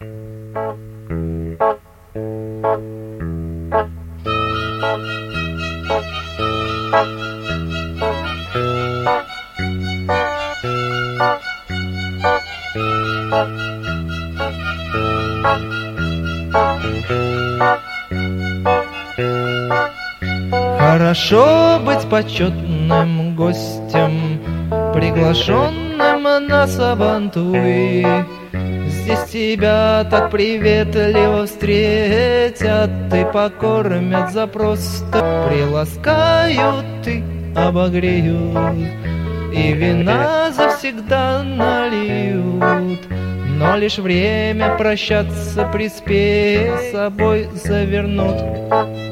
Хорошо быть почетным гостем, приглашенным на сабантуй. Здесь тебя так приветливо встретят и покормят за просто, приласкают и обогреют, и вина завсегда нальют. Но лишь время прощаться приспеет, с собой завернут.